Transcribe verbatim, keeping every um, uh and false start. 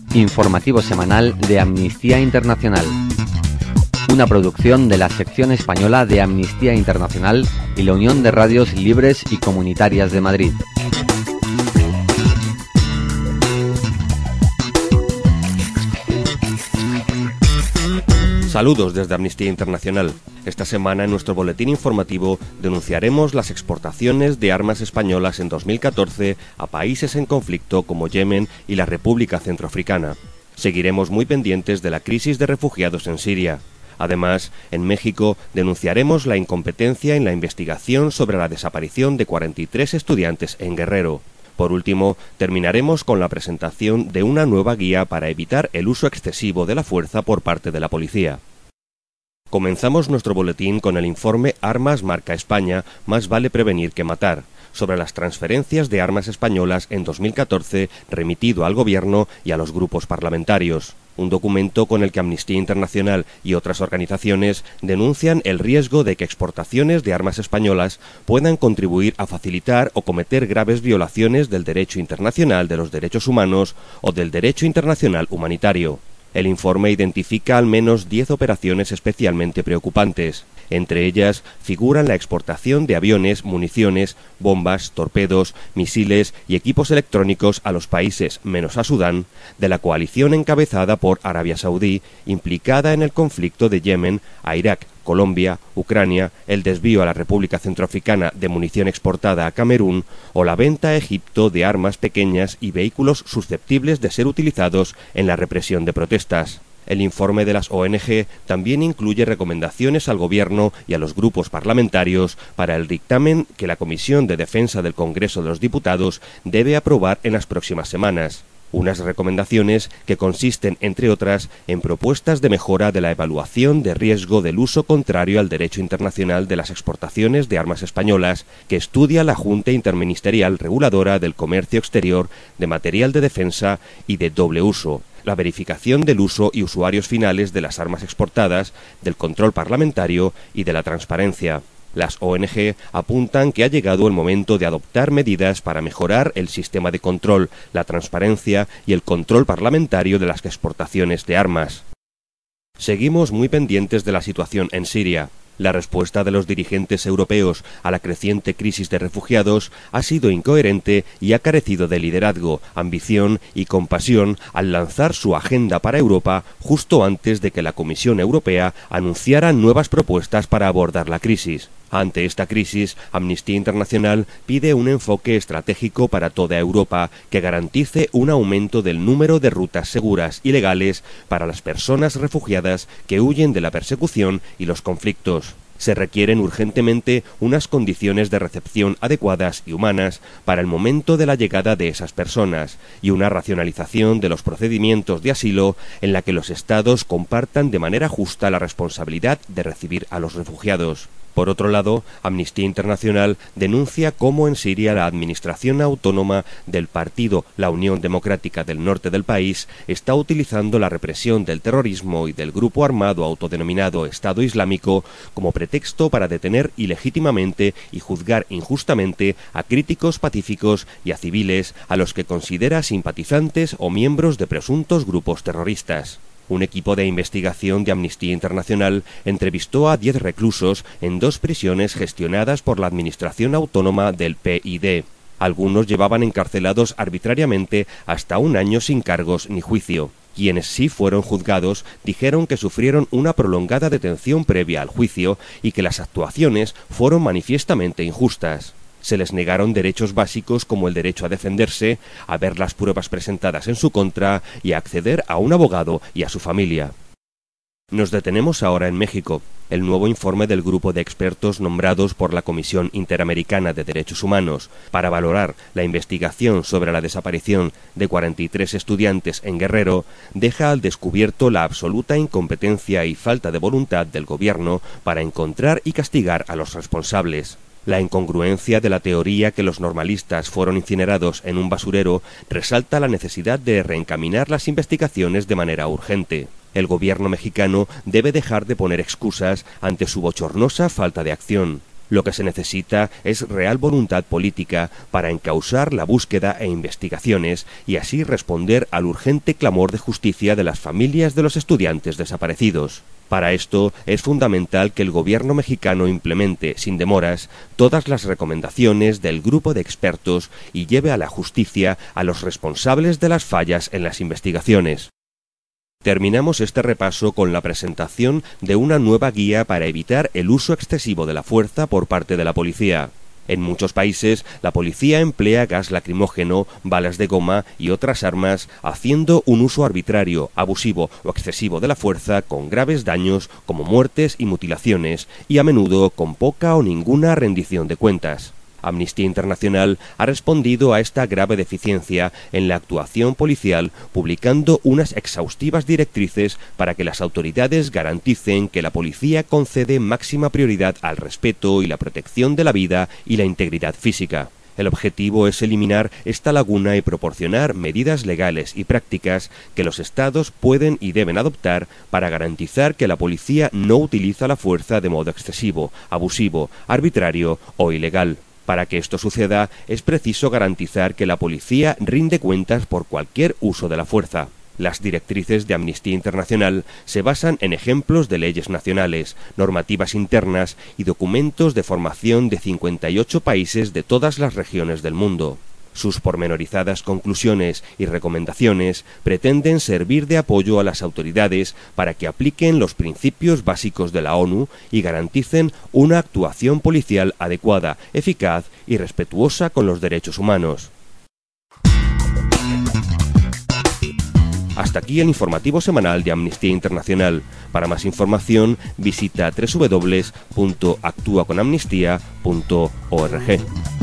Informativo semanal de Amnistía Internacional. Una producción de la sección española de Amnistía Internacional y la Unión de Radios Libres y Comunitarias de Madrid. Saludos desde Amnistía Internacional. Esta semana en nuestro boletín informativo denunciaremos las exportaciones de armas españolas en dos mil catorce a países en conflicto como Yemen y la República Centroafricana. Seguiremos muy pendientes de la crisis de refugiados en Siria. Además, en México denunciaremos la incompetencia en la investigación sobre la desaparición de cuarenta y tres estudiantes en Guerrero. Por último, terminaremos con la presentación de una nueva guía para evitar el uso excesivo de la fuerza por parte de la policía. Comenzamos nuestro boletín con el informe Armas Marca España, más vale prevenir que matar, sobre las transferencias de armas españolas en dos mil catorce remitido al Gobierno y a los grupos parlamentarios. Un documento con el que Amnistía Internacional y otras organizaciones denuncian el riesgo de que exportaciones de armas españolas puedan contribuir a facilitar o cometer graves violaciones del derecho internacional de los derechos humanos o del derecho internacional humanitario. El informe identifica al menos diez operaciones especialmente preocupantes. Entre ellas figuran la exportación de aviones, municiones, bombas, torpedos, misiles y equipos electrónicos a los países, menos a Sudán, de la coalición encabezada por Arabia Saudí, implicada en el conflicto de Yemen, a Irak, Colombia, Ucrania, el desvío a la República Centroafricana de munición exportada a Camerún o la venta a Egipto de armas pequeñas y vehículos susceptibles de ser utilizados en la represión de protestas. El informe de las O N Ge también incluye recomendaciones al Gobierno y a los grupos parlamentarios para el dictamen que la Comisión de Defensa del Congreso de los Diputados debe aprobar en las próximas semanas. Unas recomendaciones que consisten, entre otras, en propuestas de mejora de la evaluación de riesgo del uso contrario al derecho internacional de las exportaciones de armas españolas, que estudia la Junta Interministerial Reguladora del Comercio Exterior de Material de Defensa y de Doble Uso, la verificación del uso y usuarios finales de las armas exportadas, del control parlamentario y de la transparencia. Las O N Ge apuntan que ha llegado el momento de adoptar medidas para mejorar el sistema de control, la transparencia y el control parlamentario de las exportaciones de armas. Seguimos muy pendientes de la situación en Siria. La respuesta de los dirigentes europeos a la creciente crisis de refugiados ha sido incoherente y ha carecido de liderazgo, ambición y compasión al lanzar su agenda para Europa justo antes de que la Comisión Europea anunciara nuevas propuestas para abordar la crisis. Ante esta crisis, Amnistía Internacional pide un enfoque estratégico para toda Europa que garantice un aumento del número de rutas seguras y legales para las personas refugiadas que huyen de la persecución y los conflictos. Se requieren urgentemente unas condiciones de recepción adecuadas y humanas para el momento de la llegada de esas personas y una racionalización de los procedimientos de asilo en la que los Estados compartan de manera justa la responsabilidad de recibir a los refugiados. Por otro lado, Amnistía Internacional denuncia cómo en Siria la administración autónoma del partido La Unión Democrática del Norte del país está utilizando la represión del terrorismo y del grupo armado autodenominado Estado Islámico como pretexto para detener ilegítimamente y juzgar injustamente a críticos pacíficos y a civiles a los que considera simpatizantes o miembros de presuntos grupos terroristas. Un equipo de investigación de Amnistía Internacional entrevistó a diez reclusos en dos prisiones gestionadas por la Administración Autónoma del P Y D. Algunos llevaban encarcelados arbitrariamente hasta un año sin cargos ni juicio. Quienes sí fueron juzgados dijeron que sufrieron una prolongada detención previa al juicio y que las actuaciones fueron manifiestamente injustas. Se les negaron derechos básicos como el derecho a defenderse, a ver las pruebas presentadas en su contra y a acceder a un abogado y a su familia. Nos detenemos ahora en México. El nuevo informe del grupo de expertos nombrados por la Comisión Interamericana de Derechos Humanos para valorar la investigación sobre la desaparición de cuarenta y tres estudiantes en Guerrero deja al descubierto la absoluta incompetencia y falta de voluntad del gobierno para encontrar y castigar a los responsables. La incongruencia de la teoría que los normalistas fueron incinerados en un basurero resalta la necesidad de reencaminar las investigaciones de manera urgente. El gobierno mexicano debe dejar de poner excusas ante su bochornosa falta de acción. Lo que se necesita es real voluntad política para encauzar la búsqueda e investigaciones y así responder al urgente clamor de justicia de las familias de los estudiantes desaparecidos. Para esto es fundamental que el gobierno mexicano implemente, sin demoras, todas las recomendaciones del grupo de expertos y lleve a la justicia a los responsables de las fallas en las investigaciones. Terminamos este repaso con la presentación de una nueva guía para evitar el uso excesivo de la fuerza por parte de la policía. En muchos países, la policía emplea gas lacrimógeno, balas de goma y otras armas, haciendo un uso arbitrario, abusivo o excesivo de la fuerza con graves daños como muertes y mutilaciones, y a menudo con poca o ninguna rendición de cuentas. Amnistía Internacional ha respondido a esta grave deficiencia en la actuación policial, publicando unas exhaustivas directrices para que las autoridades garanticen que la policía concede máxima prioridad al respeto y la protección de la vida y la integridad física. El objetivo es eliminar esta laguna y proporcionar medidas legales y prácticas que los Estados pueden y deben adoptar para garantizar que la policía no utiliza la fuerza de modo excesivo, abusivo, arbitrario o ilegal. Para que esto suceda, es preciso garantizar que la policía rinde cuentas por cualquier uso de la fuerza. Las directrices de Amnistía Internacional se basan en ejemplos de leyes nacionales, normativas internas y documentos de formación de cincuenta y ocho países de todas las regiones del mundo. Sus pormenorizadas conclusiones y recomendaciones pretenden servir de apoyo a las autoridades para que apliquen los principios básicos de la ONU y garanticen una actuación policial adecuada, eficaz y respetuosa con los derechos humanos. Hasta aquí el informativo semanal de Amnistía Internacional. Para más información visita doble u doble u doble u punto actúa con amnistía punto org.